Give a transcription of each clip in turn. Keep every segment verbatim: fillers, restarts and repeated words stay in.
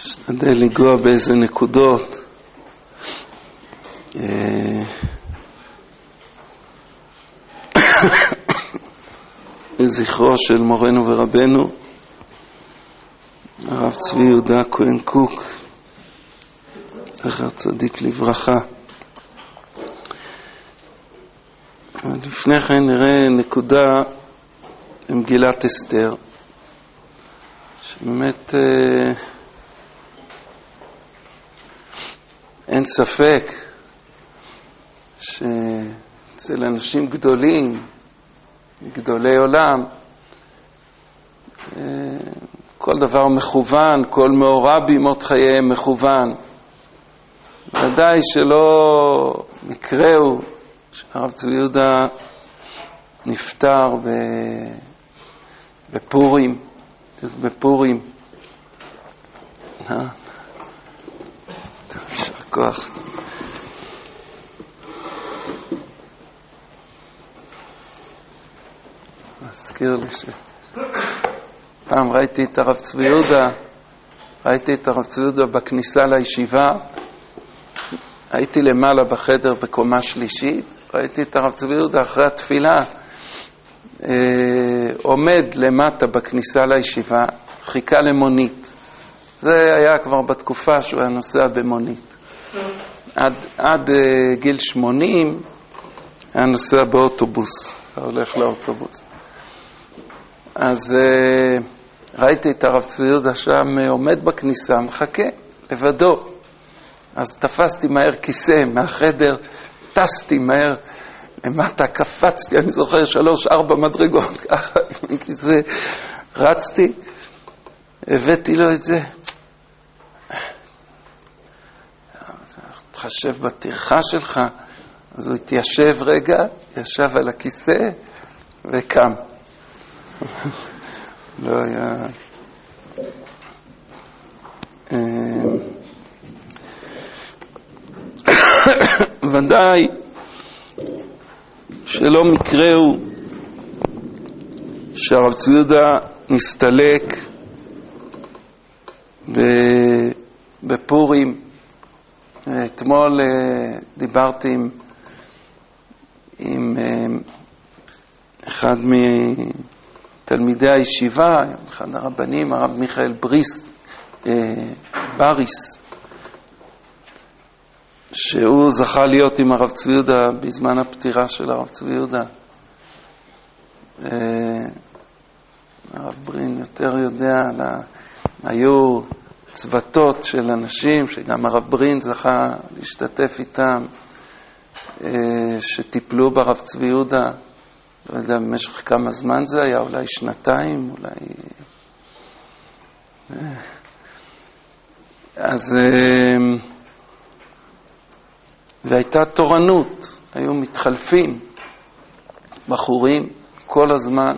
נשתדל לגוע באיזה נקודות לזכרו של מורנו ורבנו הרב צבי יהודה כהן קוק, זכר צדיק לברכה. לפני כן נראה נקודה במגילת אסתר, שבאמת אה, אין ספק שאצל אנשים גדולים, גדולי עולם, אה, כל דבר מכוון, כל מאורע בימות חייהם מכוון. ודאי שלא מקראו שהרב צבי יהודה נפטר בפורים, בפורים. יישר כוח. מזכיר לי שפעם ראיתי את הרב צבי יהודה, ראיתי את הרב צבי יהודה בכניסה לישיבה, הייתי למעלה בחדר בקומה שלישית, ראיתי את הרב צבי יהודה אחרי התפילה, אה, עומד למטה בכניסה לישיבה, חיכה למונית. זה היה כבר בתקופה שהוא היה נוסע במונית. עד, עד אה, גיל שמונים היה נוסע באוטובוס, הולך לאוטובוס. אז אה, ראיתי את הרב צבי יהודה שם עומד בכניסה, מחכה לבדו. אז תפסתי מהר כיסא מהחדר, טסתי מהר למטה, קפצתי, אני זוכר שלוש, ארבע מדרגות, ככה עם כיסא, רצתי, הבאתי לו את זה. תחשב בתרחה שלך, אז הוא התיישב רגע, ישב על הכיסא וקם. לא היה... ודאי שלא מקראו שהרב צבי יהודה נסתלק בפורים. אתמול דיברתי עם, עם אחד מתלמידי הישיבה, אחד הרבנים, הרב מיכאל בריס, בריס, שהוא זכה להיות עם הרב צבי יהודה בזמן הפטירה של הרב צבי יהודה. הרב ברין יותר יודע, היו צוותות של אנשים שגם הרב ברין זכה להשתתף איתם, שטיפלו ברב צבי יהודה, לא יודע במשך כמה זמן זה היה, אולי שנתיים, אולי... אז... והייתה תורנות, היו מתחלפים בחורים כל הזמן.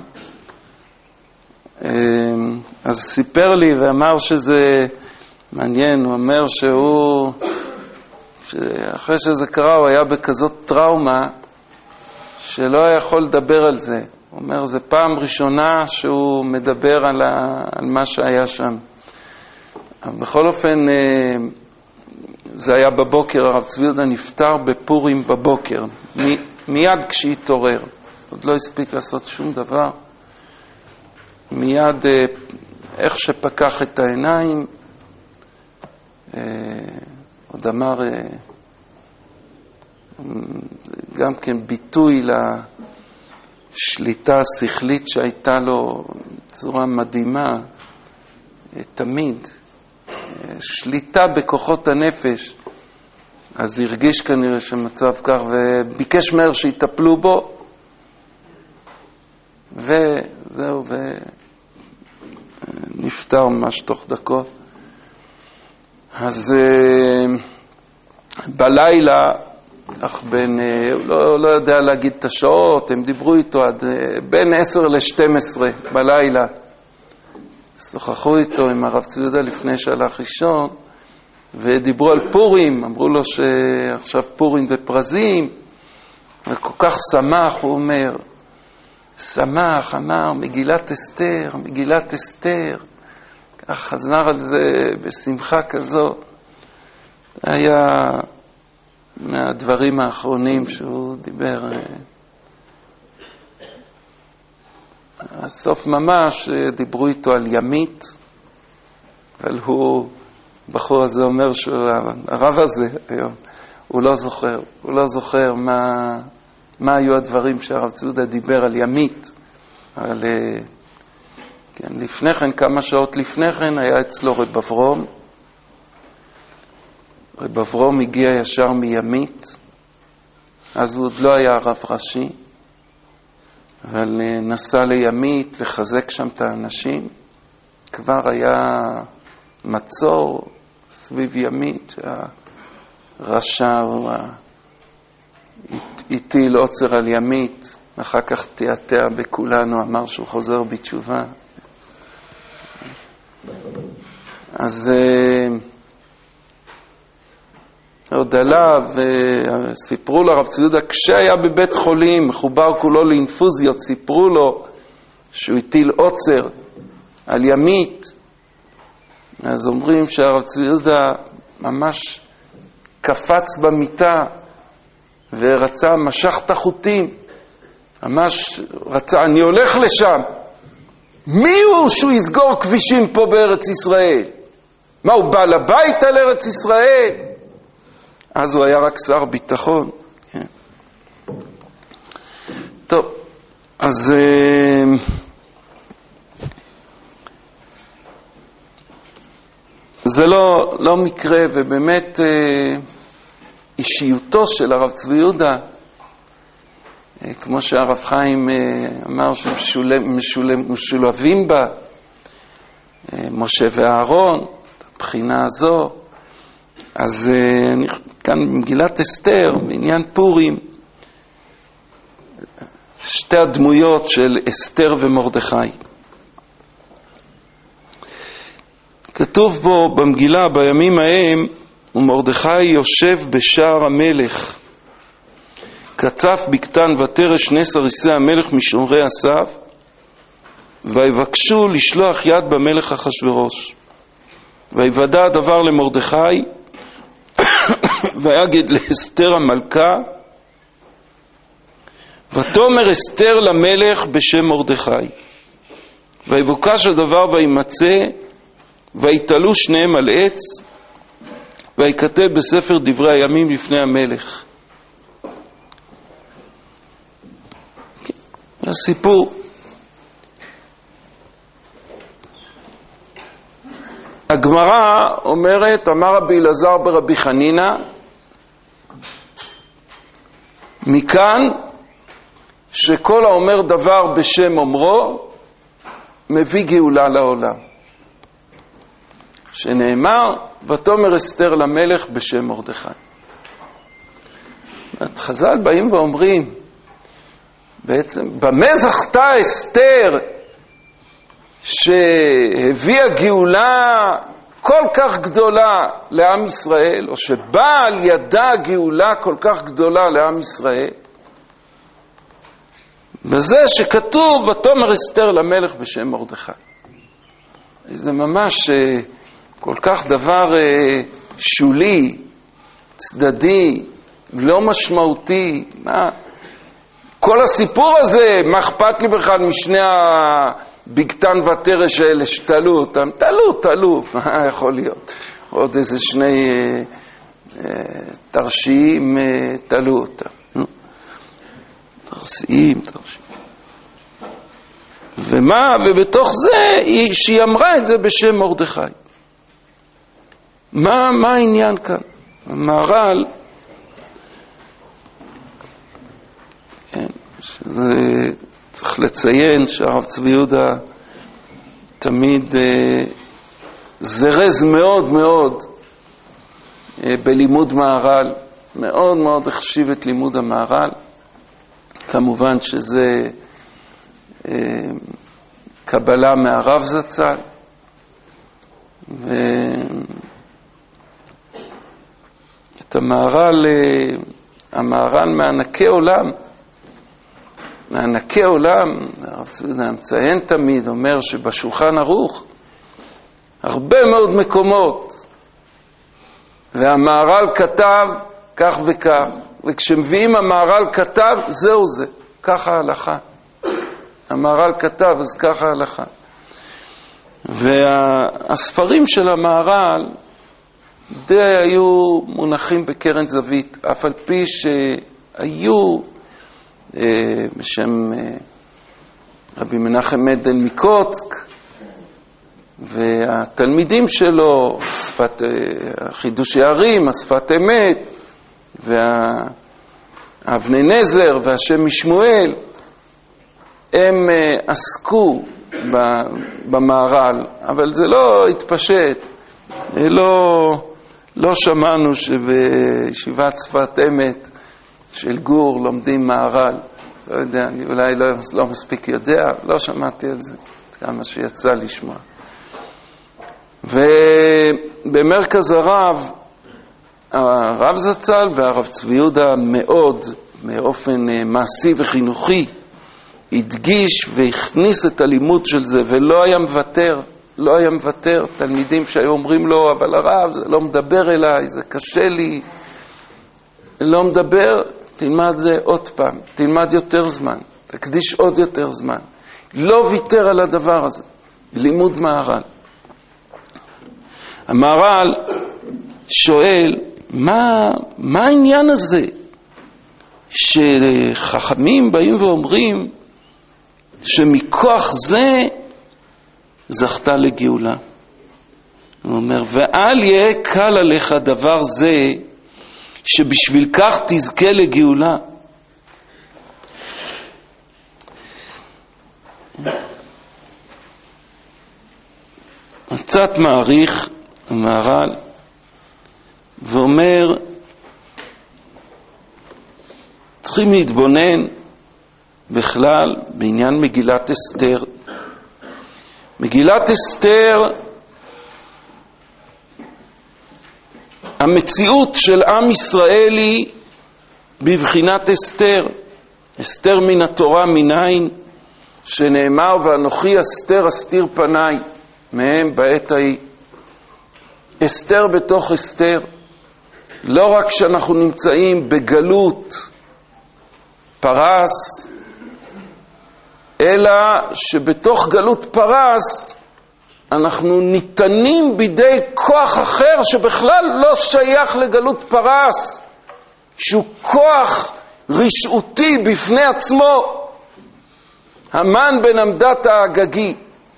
אז סיפר לי ואמר שזה מעניין, הוא אומר שהוא, שאחרי שזה קרה הוא היה בכזאת טראומה שלא היה יכול לדבר על זה. הוא אומר, זה פעם ראשונה שהוא מדבר על, ה, על מה שהיה שם. אבל בכל אופן, זה היה בבוקר, הרב צבי יהודה נפטר בפורים בבוקר, מ- מיד כשהתעורר, עוד לא הספיק לעשות שום דבר, מיד איך שפקח את העיניים, עוד אמר גם כן ביטוי לשליטה השכלית שהייתה לו בצורה מדהימה, תמיד שליטה בכוחות הנפש. אז הרגיש כנראה שמצב כך וביקש מהר שיטפלו בו, וזהו, ונפטר ממש תוך דקות. אז בלילה, אך בין, לא, לא יודע להגיד את השעות, הם דיברו איתו עד בין עשר לשתים עשרה בלילה, שוחחו איתו עם הרב צבי יהודה לפני שהלך לישון, ודיברו על פורים, אמרו לו שעכשיו פורים ופרזים, וכל כך שמח, הוא אומר, שמח, אמר, מגילת אסתר, מגילת אסתר, כך חזר על זה בשמחה כזו. היה מהדברים האחרונים שהוא דיבר. הסוף ממש דיברו איתו על ימית, אבל הוא, בחור הזה אומר שהרב הזה היום, הוא לא זוכר, הוא לא זוכר מה, מה היו הדברים שהרב צבי יהודה דיבר על ימית. על, כן, לפני כן, כמה שעות לפני כן, היה אצלו רב אברום. רב אברום הגיע ישר מימית, אז הוא עוד לא היה רב ראשי, אבל נסע לימית לחזק שם את האנשים. כבר היה מצור סביב ימית, שהרשע הוא הטיל עוצר על ימית, אחר כך תיאטע בכולנו, אמר שהוא חוזר בתשובה. אז עוד עליו, סיפרו לרב צבי יהודה, כשהיה בבית חולים, מחובר כולו לאינפוזיות, סיפרו לו שהוא הטיל עוצר על ימית. אז אומרים שהרב צבי יהודה ממש קפץ במיטה ורצה, משך את החוטים, ממש רצה, אני הולך לשם. מי הוא שהוא יסגור כבישים פה בארץ ישראל? מה, הוא בא לבית על ארץ ישראל? אז הוא היה רק שר ביטחון. כן. טוב, אז זה לא, לא מקרה, ובאמת אישיותו של הרב צבי יהודה, כמו שהרב חיים אמר שמשולבים בה משה ואהרון, הבחינה הזו. אז אני כאן במגילת אסתר, בעניין פורים, שתי הדמויות של אסתר ומרדכי. כתוב בו במגילה, בימים ההם, ומרדכי יושב בשער המלך, קצף בקטן ותרש שני סריסי המלך משומרי הסף, ויבקשו לשלוח יד במלך אחשוורוש. ויוודע הדבר למרדכי, ויגד לאסתר המלכה, ותאמר אסתר למלך בשם מרדכי. ויבוקש הדבר וימצא, ויתלו שניהם על עץ, ויכתב בספר דברי הימים לפני המלך. הסיפור. הגמרא אומרת, אמר רבי אלעזר ברבי חנינא, מכאן שכל האומר דבר בשם אומרו, מביא גאולה לעולם. שנאמר, ותאמר אסתר למלך בשם מרדכי. חז"ל באים ואומרים, בעצם, במה זכתה אסתר שהביאה גאולה כל כך גדולה לעם ישראל, או שבאה על ידה גאולה כל כך גדולה לעם ישראל? בזה שכתוב, ותאמר אסתר למלך בשם מרדכי. זה ממש כל כך דבר שולי, צדדי, לא משמעותי. מה? כל הסיפור הזה, מה אכפת לי בכלל משני הבקטן ותרש האלה שתלו אותם? תלו, תלו, מה יכול להיות? עוד איזה שני אה, אה, תרשיים אה, תלו אותם. תרשיים, תרשיים. ומה? ובתוך זה היא, שהיא אמרה את זה בשם מרדכי. מה, מה העניין כאן? המהר"ל, כן, שזה צריך לציין שהרב צבי יהודה תמיד אה, זרז מאוד מאוד אה, בלימוד מהר"ל, מאוד מאוד החשיב את לימוד המהר"ל. כמובן שזה אה, קבלה מהרב זצ"ל, ואת המהר"ל, המהר"ל מענקי עולם, מענקי עולם, הרב צבי יהודה מציין תמיד, אומר שבשולחן ערוך הרבה מאוד מקומות. והמהר"ל כתב כך וכך, וכשמביאים המהר"ל כתב, זהו זה, ככה ההלכה. המהר"ל כתב, אז ככה ההלכה. והספרים של המהר"ל די היו מונחים בקרן זווית, אף על פי שהיו אה, בשם אה, רבי מנחם מנדל מקוצק, והתלמידים שלו, שפת חידוש הערים, השפת אמת, והאבני נזר והשם משמואל, הם עסקו במהר"ל, אבל זה לא התפשט. לא, לא שמענו שבישיבת שפת אמת של גור לומדים מהר"ל. לא יודע, אני אולי לא, לא מספיק יודע, לא שמעתי על זה, כמה שיצא לשמוע. ובמרכז הרב, הרב זצ"ל והרב צבי יהודה מאוד, באופן מעשי וחינוכי, הדגיש והכניס את הלימוד של זה, ולא היה מוותר, לא היה מוותר. תלמידים שהיו אומרים לו, אבל הרב, זה לא מדבר אליי, זה קשה לי, לא מדבר, תלמד זה עוד פעם, תלמד יותר זמן, תקדיש עוד יותר זמן. לא ויתר על הדבר הזה, לימוד מהר"ל. המהר"ל שואל, מה, מה העניין הזה שחכמים באים ואומרים שמכוח זה זכתה לגאולה? הוא אומר, ואל יהיה קל עליך דבר זה שבשביל כך תזכה לגאולה. קצת מעריך המהר"ל ואומר, צריכים להתבונן בכלל בעניין מגילת אסתר. מגילת אסתר, המציאות של עם ישראל היא בבחינת אסתר. אסתר מן התורה מניין, שנאמר, ואנוכי אסתר אסתיר פניי מהם בעת ההיא. אסתר בתוך אסתר. לא רק שאנחנו נמצאים בגלות פרס, אלא שבתוך גלות פרס אנחנו ניתנים בידי כוח אחר שבכלל לא שייך לגלות פרס, שהוא כוח רשעותי בפני עצמו, המן בן עמדת האגגי.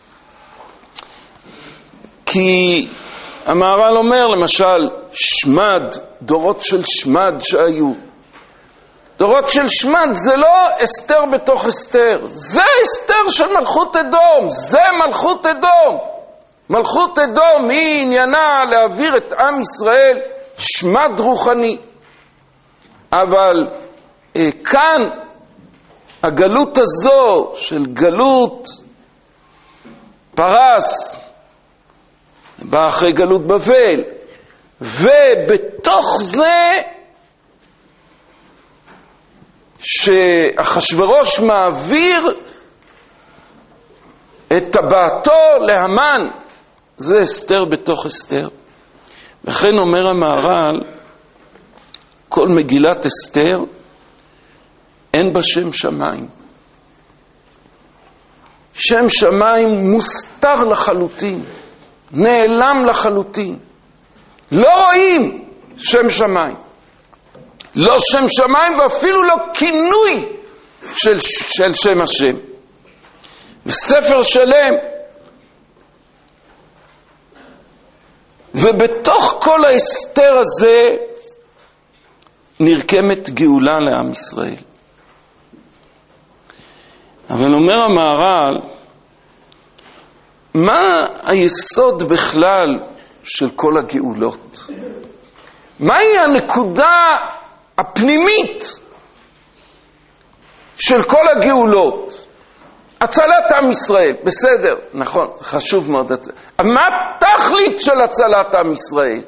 כי המהר"ל אומר למשל, שמד, דורות של שמד שהיו, דורות של שמד זה לא אסתר בתוך אסתר, זה אסתר של מלכות אדום, זה מלכות אדום. מלכות אדום היא עניינה להעביר את עם ישראל שמד רוחני. אבל אה, כאן הגלות הזו של גלות פרס, באה אחרי גלות בבל, ובתוך זה שאחשוורוש מעביר את טבעתו להמן, זה אסתר בתוך אסתר. וכן אומר המהר"ל, כל מגילת אסתר אין בה שם שמיים. שם שמיים מוסתר לחלוטין, נעלם לחלוטין. לא רואים שם שמיים, לא שם שמיים ואפילו לא כינוי של, של שם השם. בספר שלם, ובתוך כל האסתר הזה נרקמת גאולה לעם ישראל. אבל אומר המהר"ל, מה היסוד בכלל של כל הגאולות? מהי הנקודה הפנימית של כל הגאולות? הצלת עם ישראל, בסדר, נכון, חשוב מאוד. מה התכלית של הצלת עם ישראל?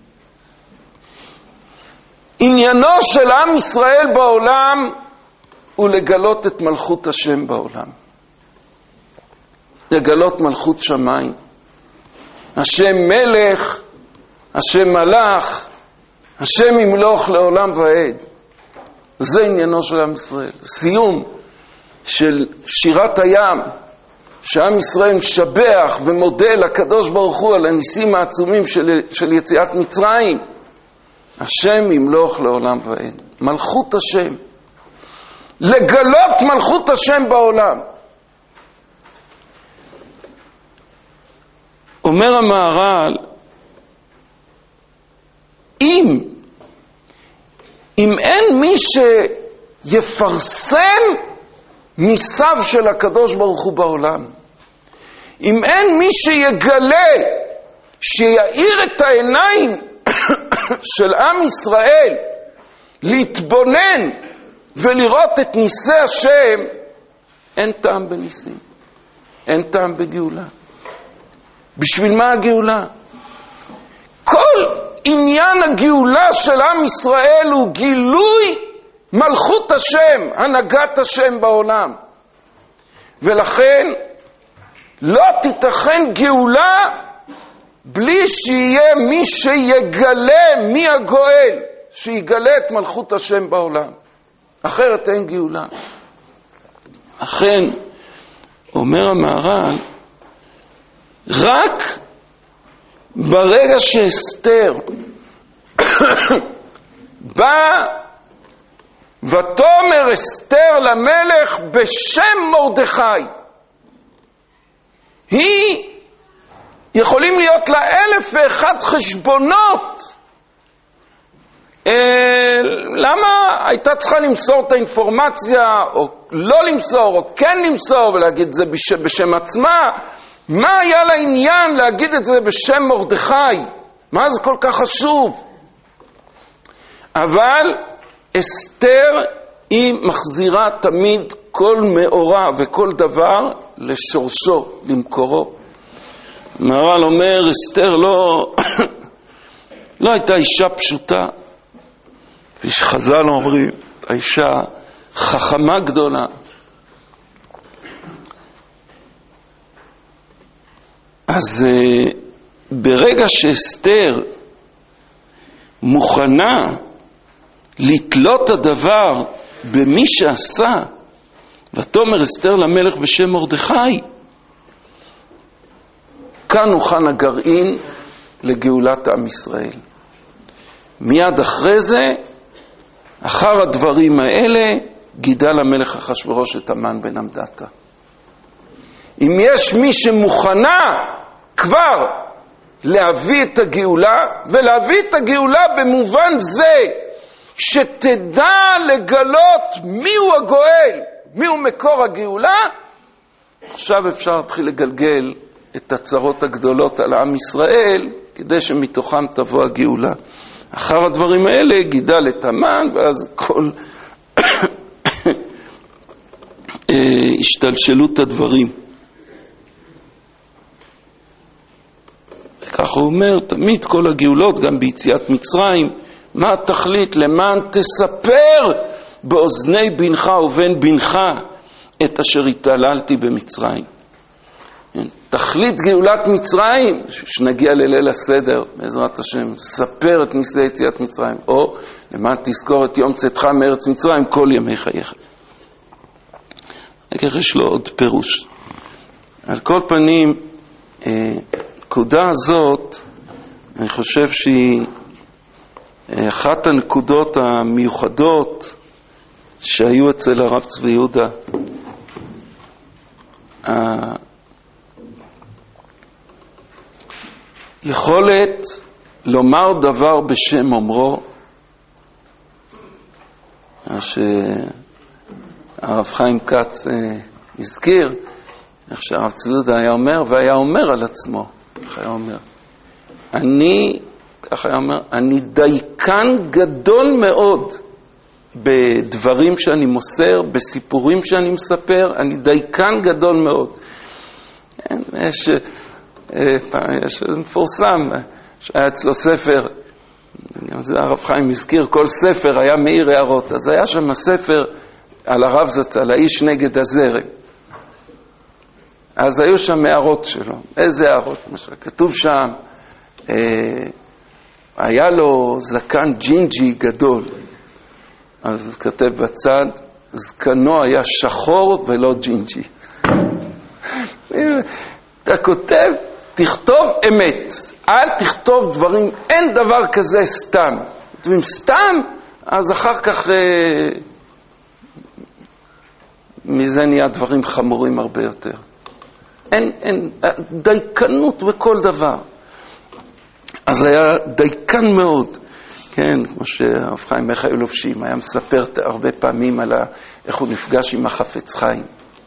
עניינו של עם ישראל בעולם הוא לגלות את מלכות השם בעולם. לגלות מלכות שמיים. השם מלך, השם מלך, השם ימלוך לעולם ועד. זה עניינו של עם ישראל. סיום של שירת הים, שעם ישראל משבח ומודה לקדוש ברוך הוא על הניסים העצומים של, של יציאת מצרים. השם ימלוך לעולם ועד. מלכות השם. לגלות מלכות השם בעולם. אומר המהר"ל, אם, אם אין מי שיפרסם ניסיו של הקדוש ברוך הוא בעולם, אם אין מי שיגלה, שיאיר את העיניים של עם ישראל, להתבונן ולראות את ניסי השם, אין טעם בניסים, אין טעם בגאולה. בשביל מה הגאולה? כל עניין הגאולה של עם ישראל הוא גילוי מלכות השם, הנהגת השם בעולם. ולכן לא תיתכן גאולה בלי שיהיה מי שיגלה מי הגואל, שיגלה את מלכות השם בעולם. אחרת אין גאולה. אכן, אומר המהר"ל, רק ברגע שאסתר בא ותאמר אסתר למלך בשם מרדכי, היא יכולים להיות לה אלף ואחד חשבונות. אה, למה הייתה צריכה למסור את האינפורמציה, או לא למסור, או כן למסור, ולהגיד את זה בשם, בשם עצמה? מה היה לעניין להגיד את זה בשם מרדכי? מה זה כל כך חשוב? אבל אסתר היא מחזירה תמיד כל מאורע וכל דבר לשורשו, למקורו. מהר"ל אומר, אסתר לא, לא הייתה אישה פשוטה, כפי שחז"ל אומרים, האישה חכמה גדולה. אז uh, ברגע שאסתר מוכנה לתלות הדבר במי שעשה, ותאמר אסתר למלך בשם מרדכי, כאן הוכן הגרעין לגאולת עם ישראל. מיד אחרי זה, אחר הדברים האלה, גידל המלך אחשוורוש את המן בן המדתה. אם יש מי שמוכנה כבר להביא את הגאולה, ולהביא את הגאולה במובן זה שתדע לגלות מיהו הגואל, מיהו מקור הגאולה, עכשיו אפשר להתחיל לגלגל את הצרות הגדולות על עם ישראל, כדי שמתוכם תבוא הגאולה. אחר הדברים האלה גידל את המן, ואז כל השתלשלות הדברים. וכך הוא אומר, תמיד כל הגאולות, גם ביציאת מצרים, מה התכלית? למען תספר באוזני בנך ובן בנך את אשר התעללתי במצרים. תכלית גאולת מצרים, שנגיע לליל הסדר, בעזרת השם, ספר את ניסי יציאת מצרים, או למען תזכור את יום צאתך מארץ מצרים כל ימי חייך. כך יש לו עוד פירוש. על כל פנים, הנקודה הזאת, אני חושב שהיא אחת הנקודות המיוחדות שהיו אצל הרב צבי יהודה. יכולת לומר דבר בשם אומרו, שהרב חיים כץ הזכיר, איך שהרב צבי יהודה היה אומר, והיה אומר על עצמו, איך היה אומר, אני, כך היה אומר, אני דייקן גדול מאוד בדברים שאני מוסר, בסיפורים שאני מספר, אני דייקן גדול מאוד. יש, יש מפורסם, שהיה אצלו ספר, גם זה הרב חיים הזכיר, כל ספר היה מאיר הערות, אז היה שם ספר, על הרב זצ"ל, האיש נגד הזרם. אז היו שם הערות שלו. איזה הערות? למשל, כתוב שם, אה, היה לו זקן ג'ינג'י גדול. אז כתב בצד, זקנו היה שחור ולא ג'ינג'י. אתה כותב, תכתוב אמת. אל תכתוב דברים, אין דבר כזה סתם. כתבים סתם, אז אחר כך אה, מזה נהיה דברים חמורים הרבה יותר. אין, אין, דייקנות בכל דבר. אז היה דייקן מאוד, כן, כמו שהרב חיים מיכאל לובשים, היה מספר הרבה פעמים על איך הוא נפגש עם החפץ חיים.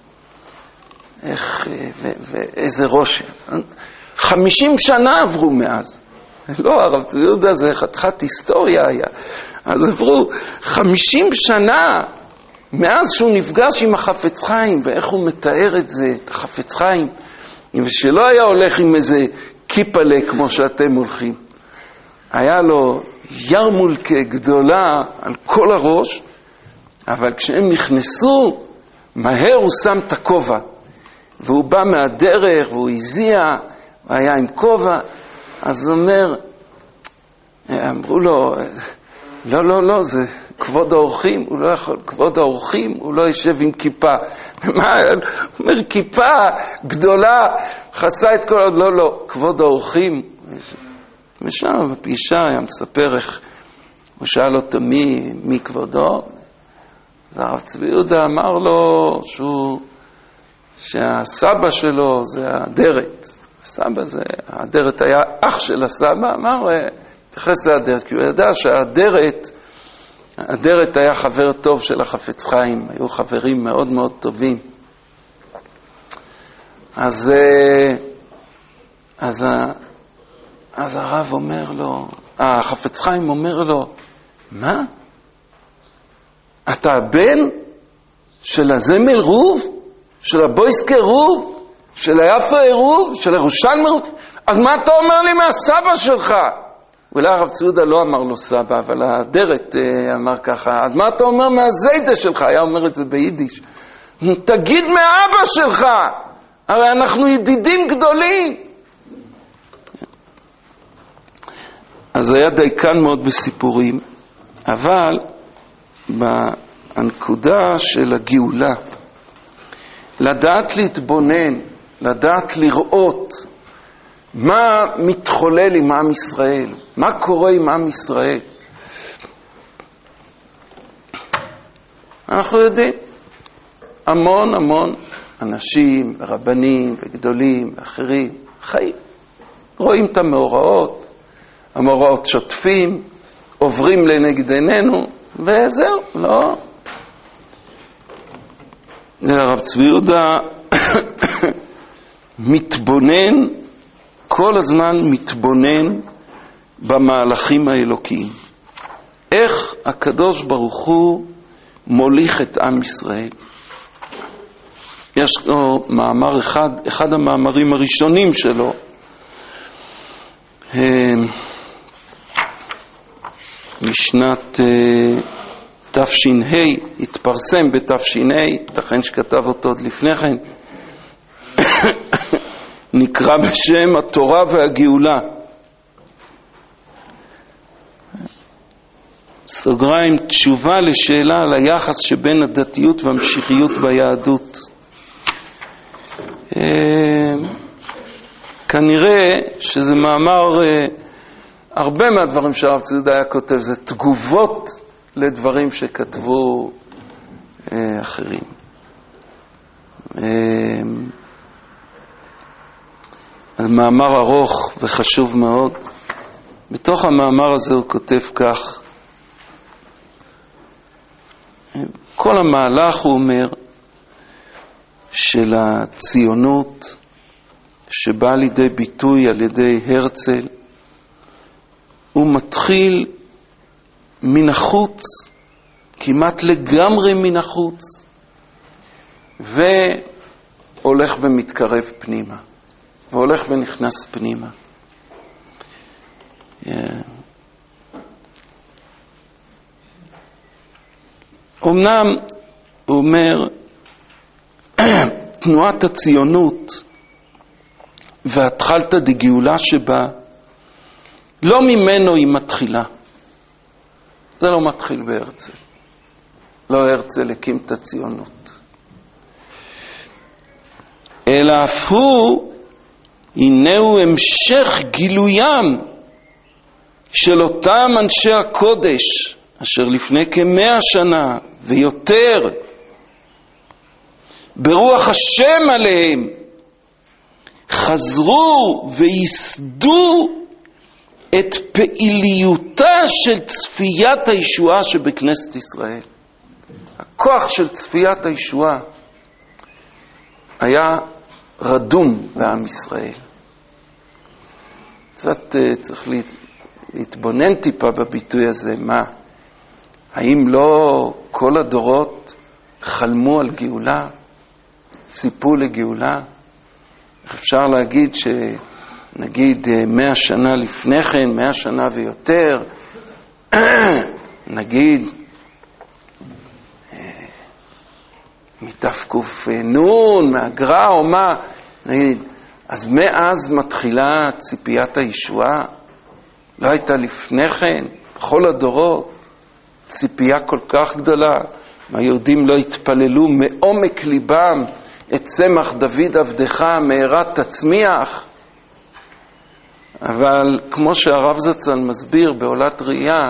איך, ו, ואיזה רושם. חמישים שנה עברו מאז. לא, הרב צבי יהודה זה חתיכת היסטוריה היה. אז עברו חמישים שנה מאז שהוא נפגש עם החפץ חיים, ואיך הוא מתאר את זה, את החפץ חיים, ושלא היה הולך עם איזה קיפלה כמו שאתם הולכים. היה לו ירמולקה גדולה על כל הראש, אבל כשהם נכנסו, מהר הוא שם את הכובע, והוא בא מהדרך, והוא הזיע, הוא היה עם כובע, אז הוא אומר, אמרו לו, לא, לא, לא, זה כבוד האורחים, הוא לא יכול, כבוד האורחים, הוא לא יושב עם כיפה. מה, הוא אומר, כיפה גדולה, חסה את כל, לא, לא, כבוד האורחים. ושם בפגישה היה מספר איך, הוא שאל אותו מי, מי כבודו, והרב צבי יהודה אמר לו שהוא, שהסבא שלו זה הדרת. הסבא זה, הדרת היה אח של הסבא, אמר, תחס להדרת, כי הוא ידע שהדרת, הדרת היה חבר טוב של החפץ חיים, היו חברים מאוד מאוד טובים. אז, אז, אז הרב אומר לו, החפץ חיים אומר לו, מה? אתה הבן של הזמל רוב? של הבויסקה רוב? של היפה רוב? של ירושלמי רוב? אז מה אתה אומר לי מהסבא שלך? אולי הרב צבי יהודה לא אמר לו סבא, אבל הדרת אמר ככה, אז מה אתה אומר מהזיידה שלך? היה אומר את זה ביידיש. תגיד מאבא שלך, הרי אנחנו ידידים גדולים. אז היה דייקן מאוד בסיפורים, אבל בנקודה של הגאולה, לדעת להתבונן, לדעת לראות, מה מתחולל עם עם ישראל? מה קורה עם עם ישראל? אנחנו יודעים, המון המון אנשים, רבנים וגדולים ואחרים, חיים. רואים את המאורעות, המאורעות שוטפים, עוברים לנגד עינינו, וזהו, לא. הרב צבי יהודה מתבונן, כל הזמן מתבונן במהלכים האלוקיים. איך הקדוש ברוך הוא מוליך את עם ישראל. יש לו מאמר אחד, אחד המאמרים הראשונים שלו, משנת תש"ה, התפרסם בתש"ה, תכן שכתב אותו עוד לפני כן, נקרא בשם התורה והגאולה. סוגריים, תשובה לשאלה על היחס שבין הדתיות והמשיחיות ביהדות. כנראה שזה מאמר, הרבה מהדברים שהרב צבי יהודה היה כותב, זה תגובות לדברים שכתבו אחרים. אז מאמר ארוך וחשוב מאוד. בתוך המאמר הזה הוא כותב כך, כל המהלך, הוא אומר, של הציונות שבא לידי ביטוי על ידי הרצל, הוא מתחיל מן החוץ, כמעט לגמרי מן החוץ, והולך ומתקרב פנימה, והולך ונכנס פנימה. אמנם הוא אומר, תנועת הציונות והתחלת דגאולה שבה, לא ממנו היא מתחילה. זה לא מתחיל בהרצל. לא הרצל הקים את הציונות. אלא אף הוא, הנהו המשך גילוים של אותם אנשי הקודש, אשר לפני כמאה שנה ויותר, ברוח השם עליהם, חזרו ויסדו את פעיליותה של צפיית הישועה שבכנסת ישראל. הכוח של צפיית הישועה היה רדום בעם ישראל. קצת צריך להתבונן טיפה בביטוי הזה, מה? האם לא כל הדורות חלמו על גאולה? ציפו לגאולה? אפשר להגיד שנגיד מאה שנה לפני כן, מאה שנה ויותר, נגיד מתפקוף נון, מהגר"א או מה, נגיד, אז מאז מתחילה ציפיית הישועה? לא הייתה לפני כן, בכל הדורות, ציפייה כל כך גדולה, היהודים לא התפללו מעומק ליבם, את צמח דוד עבדך מהרה תצמיח. אבל כמו שהרב זצ"ל מסביר בעולת ראייה,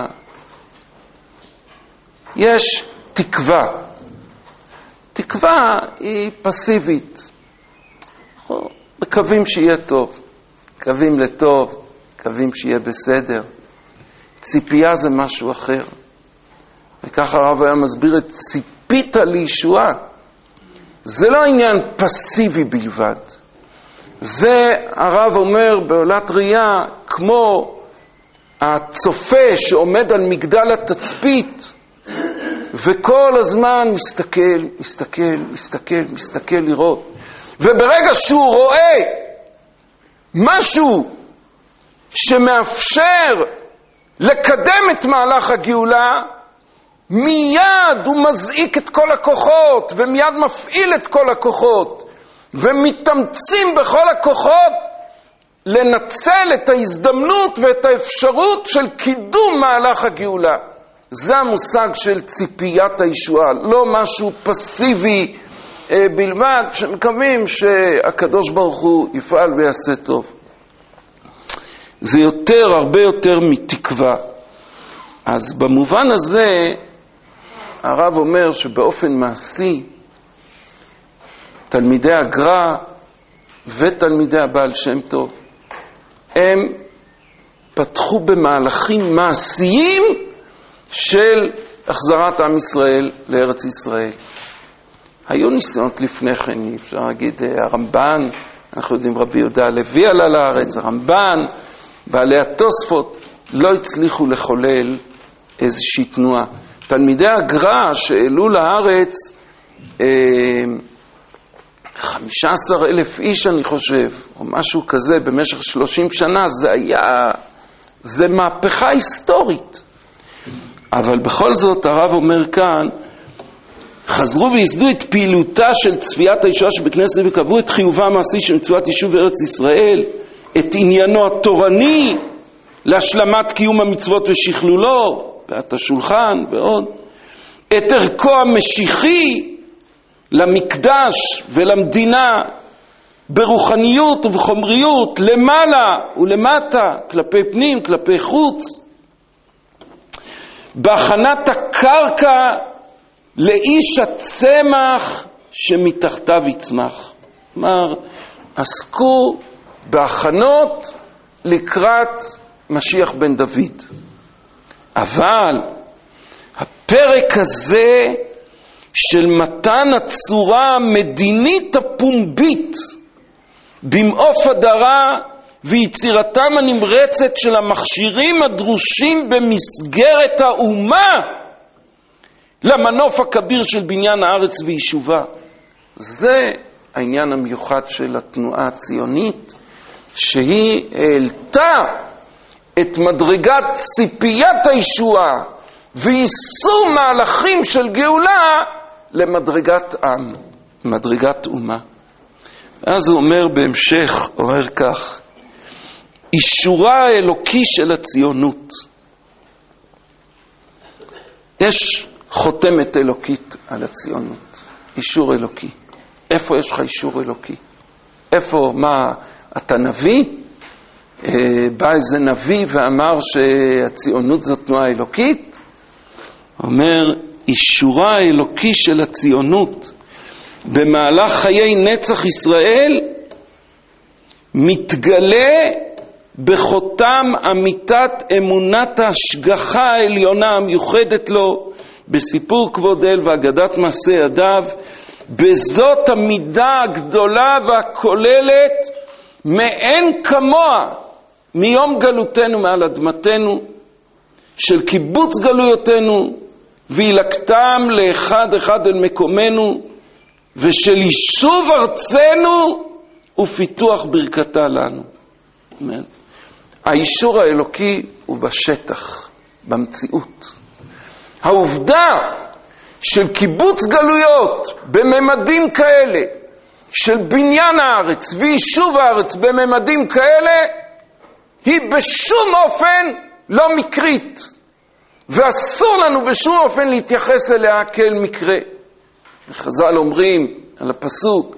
יש תקווה. תקווה היא פסיבית. אנחנו מקווים שיהיה טוב, מקווים לטוב, מקווים שיהיה בסדר. ציפייה זה משהו אחר. וככה הרב היה מסביר את ציפית לישועה. זה לא עניין פסיבי בלבד. זה הרב אומר בעולת ראייה, כמו הצופה שעומד על מגדל התצפית, וכל הזמן מסתכל, מסתכל, מסתכל, מסתכל לראות. וברגע שהוא רואה משהו שמאפשר לקדם את מהלך הגאולה, מיד הוא מזעיק את כל הכוחות, ומיד מפעיל את כל הכוחות, ומתאמצים בכל הכוחות לנצל את ההזדמנות ואת האפשרות של קידום מהלך הגאולה. זה המושג של ציפיית הישועה, לא משהו פסיבי אה, בלבד, שמקווים שהקדוש ברוך הוא יפעל ויעשה טוב. זה יותר, הרבה יותר מתקווה. אז במובן הזה, הרב אומר שבאופן מעשי, תלמידי הגר"א ותלמידי הבעל שם טוב, הם פתחו במהלכים מעשיים של החזרת עם ישראל לארץ ישראל. היו ניסיונות לפני כן, אפשר להגיד הרמב"ן, אנחנו יודעים רבי יהודה הלוי עלה לארץ, הרמב"ן, בעלי התוספות, לא הצליחו לחולל איזושהי תנועה. תלמידי הגר"א שהעלו לארץ חמישה עשר אלף איש אני חושב, או משהו כזה במשך שלושים שנה, זה היה, זה מהפכה היסטורית. אבל בכל זאת הרב אומר כאן, חזרו ויסדו את פעילותה של צפיית הישועה שבכנסת וקבעו את חיובה המעשי של מצוות יישוב ארץ ישראל, את עניינו התורני להשלמת קיום המצוות ושכלולו, ואת השולחן ועוד, את ערכו המשיחי למקדש ולמדינה ברוחניות ובחומריות, למעלה ולמטה, כלפי פנים, כלפי חוץ, בהכנת הקרקע לאיש הצמח שמתחתיו יצמח. כלומר, עסקו בהכנות לקראת משיח בן דוד. אבל הפרק הזה של מתן הצורה המדינית הפומבית במעוף הדרה ויצירתם הנמרצת של המכשירים הדרושים במסגרת האומה למנוף הכביר של בניין הארץ ויישובה, זה העניין המיוחד של התנועה הציונית, שהיא העלתה את מדרגת ציפיית הישועה ויישום מהלכים של גאולה למדרגת עם, מדרגת אומה. אז הוא אומר בהמשך, אומר כך, אישורה האלוקי של הציונות. יש חותמת אלוקית על הציונות, אישור אלוקי. איפה יש לך אישור אלוקי? איפה, מה, אתה נביא? בא איזה נביא ואמר שהציונות זאת תנועה אלוקית? אומר, אישורה האלוקי של הציונות במהלך חיי נצח ישראל מתגלה בחותם אמיתת אמונת ההשגחה העליונה המיוחדת לו בסיפור כבוד אל ואגדת מעשה ידיו. בזאת המידה הגדולה והכוללת מאין כמוה מיום גלותנו מעל אדמתנו, של קיבוץ גלויותינו וילקטם לאחד אחד אל מקומנו, ושל יישוב ארצנו ופיתוח ברכתה לנו. האישור האלוקי הוא בשטח, במציאות. העובדה של קיבוץ גלויות בממדים כאלה, של בניין הארץ ויישוב הארץ בממדים כאלה, היא בשום אופן לא מקרית, ואסור לנו בשום אופן להתייחס אליה כאל מקרה. חז"ל אומרים על הפסוק,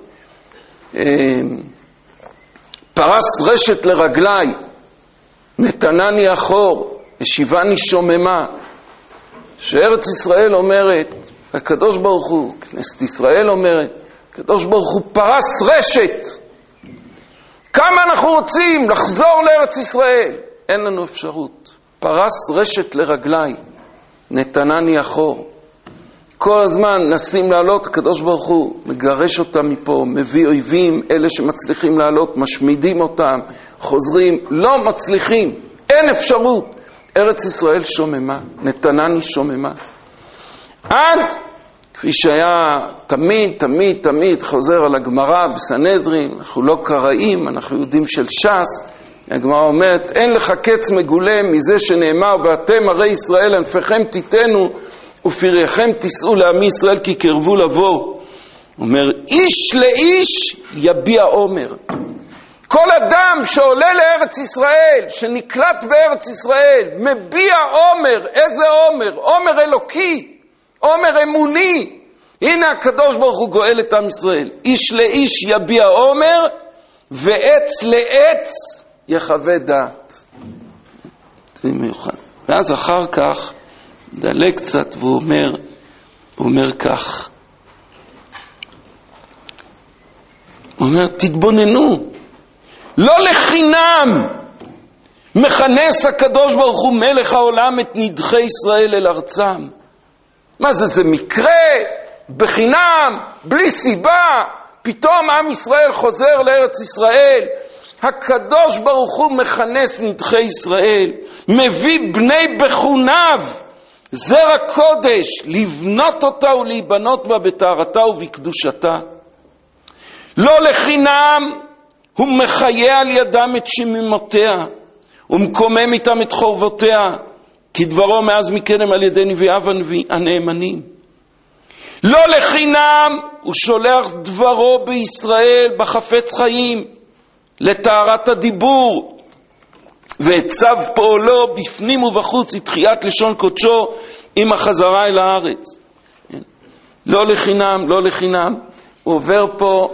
פרס רשת לרגלי, נתנני אחור, השיבני שוממה. שארץ ישראל אומרת, הקדוש ברוך הוא, כנסת ישראל אומרת, הקדוש ברוך הוא פרס רשת. כמה אנחנו רוצים לחזור לארץ ישראל? אין לנו אפשרות. פרס רשת לרגלי, נתנני אחור. כל הזמן נסים לעלות, הקדוש ברוך הוא מגרש אותם מפה, מביא אויבים, אלה שמצליחים לעלות, משמידים אותם, חוזרים, לא מצליחים, אין אפשרות. ארץ ישראל שוממה, נתנני שוממה. עד, כפי שהיה תמיד, תמיד, תמיד חוזר על הגמרא בסנהדרין, אנחנו לא קראים, אנחנו יהודים של ש"ס, הגמרא אומרת, אין לך קץ מגולה מזה שנאמר, ואתם הרי ישראל ענפיכם תיתנו, ופרייכם תישאו לעמי ישראל כי קרבו לבוא. אומר, איש לאיש יביע עומר. כל אדם שעולה לארץ ישראל, שנקלט בארץ ישראל, מביע עומר. איזה עומר? עומר אלוקי, עומר אמוני. הנה הקדוש ברוך הוא גואל את עם ישראל. איש לאיש יביע עומר, ועץ לעץ יחווה דעת. זה מיוחד. ואז אחר כך, דלה קצת, והוא אומר, הוא אומר כך. הוא אומר, תתבוננו. לא לחינם מכנס הקדוש ברוך הוא מלך העולם את נדחי ישראל אל ארצם. מה זה, זה מקרה? בחינם, בלי סיבה, פתאום עם ישראל חוזר לארץ ישראל. הקדוש ברוך הוא מכנס נדחי ישראל, מביא בני בחוניו, זרע קודש, לבנות אותה ולהיבנות בה בתארתה ובקדושתה. לא לחינם הוא מחיה על ידם את שמימותיה, ומקומם איתם את חורבותיה, כדברו מאז מקדם על ידי נביאיו הנאמנים. לא לחינם הוא שולח דברו בישראל בחפץ חיים, לתארת הדיבור, והצב פועלו בפנים ובחוץ לתחיית לשון קודשו עם החזרה אל הארץ. לא לחינם, לא לחינם. הוא עובר פה,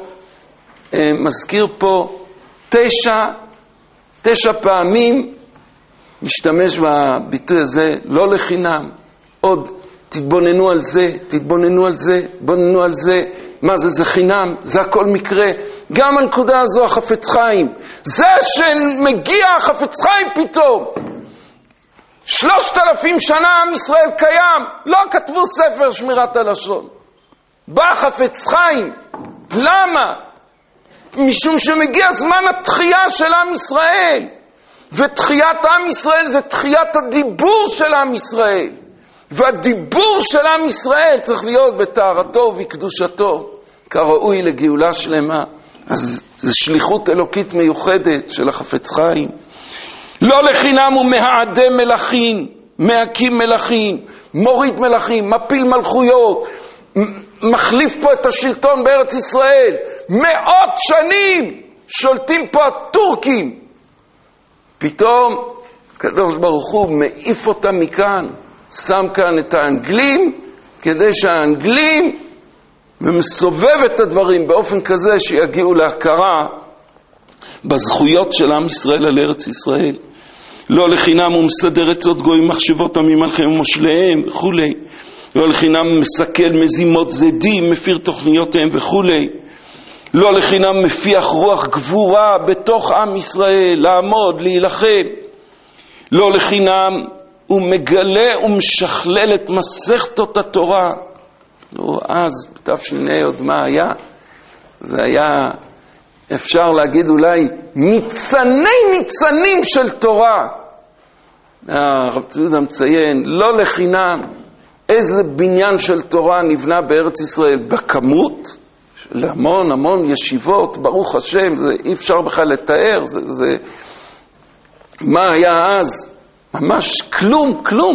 מזכיר פה תשע, תשע פעמים משתמש בביטוי הזה, לא לחינם. עוד תתבוננו על זה, תתבוננו על זה, תתבוננו על זה. מה זה? זה חינם, זה הכל מקרה. גם הנקודה הזו, החפץ חיים. זה שמגיע החפץ חיים פתאום. שלושת אלפים שנה עם ישראל קיים, לא כתבו ספר שמירת הלשון. בא חפץ חיים. למה? משום שמגיע זמן התחייה של עם ישראל. ותחיית עם ישראל זה תחיית הדיבור של עם ישראל. והדיבור של עם ישראל צריך להיות בתארתו ובקדושתו, כראוי לגאולה שלמה. אז זה שליחות אלוקית מיוחדת של החפץ חיים. לא לחינם הוא מהעדם מלכים, מהקים מלכים, מוריד מלכים, מפיל מלכויות, מחליף פה את השלטון בארץ ישראל. מאות שנים שולטים פה הטורקים. פתאום הקדוש ברוך הוא מעיף אותם מכאן, שם כאן את האנגלים, כדי שהאנגלים ומסובב את הדברים באופן כזה שיגיעו להכרה בזכויות של עם ישראל על ארץ ישראל. לא לחינם הוא מסדר עצות גויים מחשבות עמים מלכיהם ומושליהם וכו'. לא לחינם מסכל מזימות זדים, מפיר תוכניותיהם וכו'. לא לחינם מפיח רוח גבורה בתוך עם ישראל, לעמוד, להילחם. לא לחינם הוא מגלה ומשכלל את מסכתות התורה. לא, אז בתש"ע עוד מה היה? זה היה, אפשר להגיד אולי, ניצני ניצנים של תורה. הרב צבי יהודה מציין, לא לחינם, איזה בניין של תורה נבנה בארץ ישראל בכמות, של המון המון ישיבות, ברוך השם, זה אי אפשר בכלל לתאר, זה, זה, מה היה אז? ממש כלום, כלום.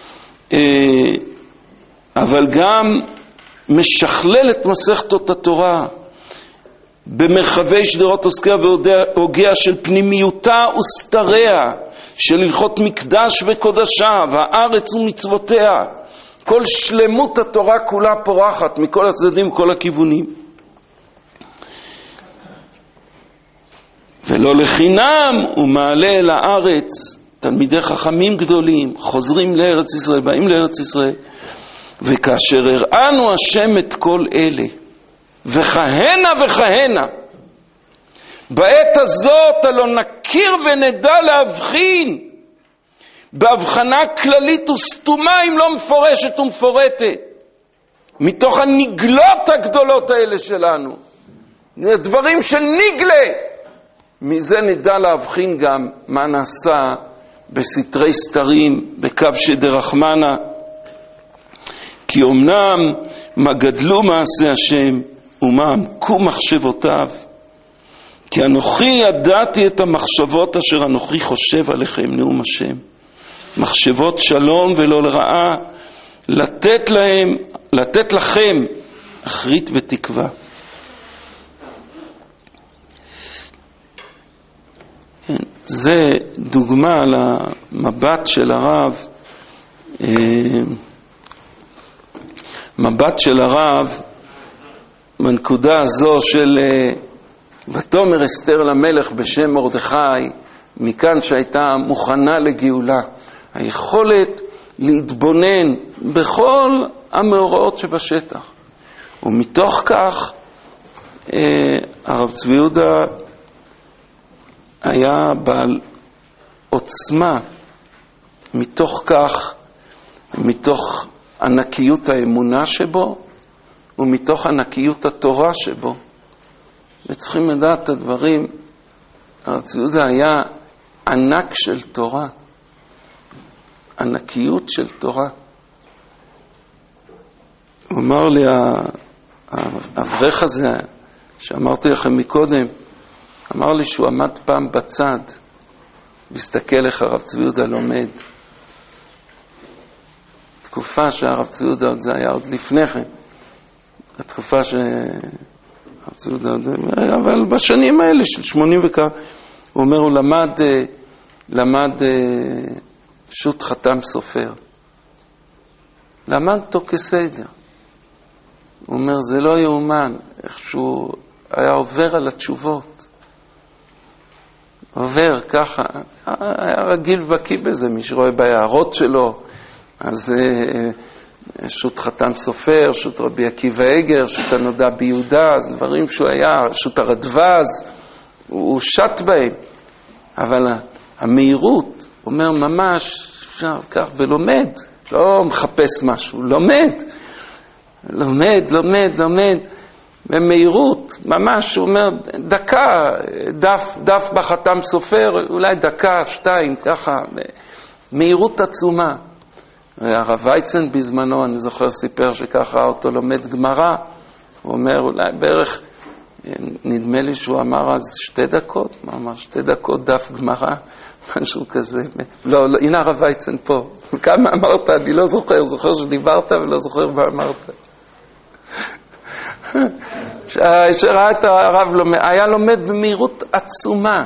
אבל גם משכלל את מסכתות התורה במרחבי שדרות עוסקיה והוגיה של פנימיותה וסתריה, של הלכות מקדש וקודשה והארץ ומצוותיה. כל שלמות התורה כולה פורחת מכל הצדדים וכל הכיוונים. ולא לחינם הוא מעלה אל הארץ תלמידי חכמים גדולים, חוזרים לארץ ישראל, באים לארץ ישראל, וכאשר הראינו השם את כל אלה וכהנה וכהנה, בעת הזאת הלא נכיר ונדע להבחין בהבחנה כללית וסתומה אם לא מפורשת ומפורטת מתוך הנגלות הגדולות האלה שלנו, דברים של נגלה. מזה נדע להבחין גם מה נעשה בסתרי סתרים, בקו שדרחמנה. כי אמנם מה גדלו מעשה השם ומה עמקו מחשבותיו, כי אנוכי ידעתי את המחשבות אשר אנוכי חושב עליכם, נאום השם, מחשבות שלום ולא לרעה, לתת להם, לתת לכם אחרית ותקווה. זה דוגמה למבט של הרב, מבט של הרב בנקודה הזו של ותאמר אסתר למלך בשם מרדכי, מכאן שהייתה מוכנה לגאולה, היכולת להתבונן בכל המאורעות שבשטח. ומתוך כך הרב צבי יהודה היה בעל עוצמה, מתוך כך, מתוך ענקיות האמונה שבו ומתוך ענקיות התורה שבו. וצריכים לדעת את הדברים. הרב צבי יהודה היה ענק של תורה, ענקיות של תורה. הוא אמר לי, האברך הזה שאמרתי לכם מקודם, אמר לי שהוא עמד פעם בצד, והסתכל איך הרב צבי יהודה לומד. תקופה שהרב צבי יהודה, זה היה עוד לפני כן, התקופה שהרב צבי יהודה, אבל בשנים האלה של שמונים וכמה, הוא אומר, הוא למד, למד שו"ת חתם סופר. למד אותו כסדר. הוא אומר, זה לא יאומן, איך שהוא היה עובר על התשובות. עובר ככה, היה רגיל ובקיא בזה, מי שרואה בהערות שלו, אז שו"ת חתם סופר, שו"ת רבי עקיבא איגר, שו"ת הנודע ביהודה, אז דברים שהוא היה, שו"ת הרדווז, הוא שט בהם. אבל המהירות, אומר ממש, אפשר כך ולומד, לא מחפש משהו, לומד, לומד, לומד, לומד, במהירות, ממש, הוא אומר, דקה, דף, דף בחתם סופר, אולי דקה, שתיים, ככה, מהירות עצומה. הרב וייצן בזמנו, אני זוכר סיפר שככה אותו לומד גמרא, הוא אומר, אולי בערך, נדמה לי שהוא אמר אז שתי דקות, הוא אמר שתי דקות דף גמרא, משהו כזה. לא, לא, הנה הרב וייצן פה. כמה אמרת? אני לא זוכר, זוכר שדיברת ולא זוכר מה אמרת. שראה את הרב לומד, היה לומד במהירות עצומה.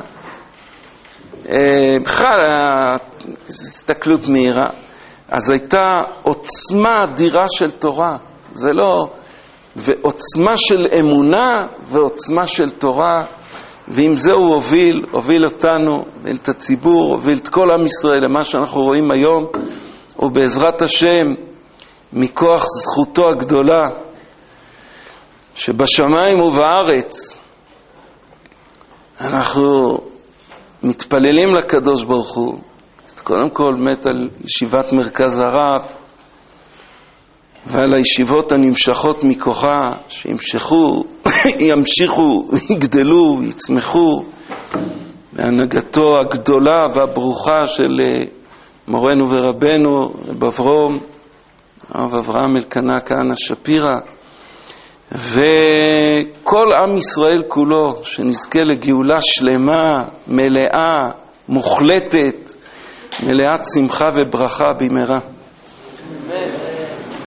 בכלל, הסתכלות מהירה. אז הייתה עוצמה אדירה של תורה. זה לא... ועוצמה של אמונה ועוצמה של תורה. ועם זה הוא הוביל, הוביל אותנו, הוביל את הציבור, הוביל את כל עם ישראל למה שאנחנו רואים היום, ובעזרת השם, מכוח זכותו הגדולה, שבשמיים ובארץ, אנחנו מתפללים לקדוש ברוך הוא, קודם כל מת על ישיבת מרכז הרב, ועל הישיבות הנמשכות מכוחה, שימשכו, ימשיכו, יגדלו, יצמחו, בהנהגתו הגדולה והברוכה של מורנו ורבנו, רב אברום, הרב אברהם אלקנה כהנא שפירא, וכל עם ישראל כולו, שנזכה לגאולה שלמה, מלאה, מוחלטת, מלאת שמחה וברכה במהרה.